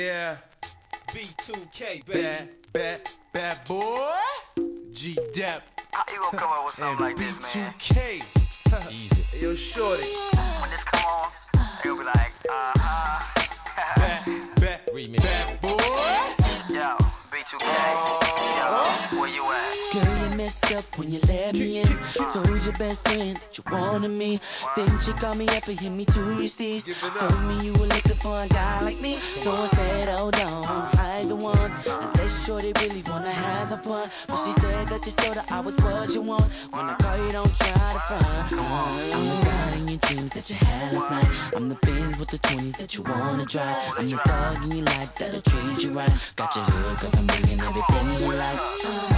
Yeah, B2K, baby. Bad boy. G-Dep. How you gonna come up with something like this, man? B2K. Easy. Hey, yo, shorty. When this come on, they'll be like, Remix. Bad boy. Yo, B2K. Yo, where you at? Girl, you messed up when you let me in. Told your best friend that you wanted me. Then she called me up and hit me to your steez. Told me you were looking for a guy like me. So I said, hold on, I the one. Unless shorty really wanna have some fun. But she said that you told her I was what you want. When I call you, don't try to front. I'm the guy in your dreams that you had last night. I'm the Benz with the 20s that you wanna drive. I'm the dog in your life that'll treat you right. Got your hood cause I'm bringing everything you like.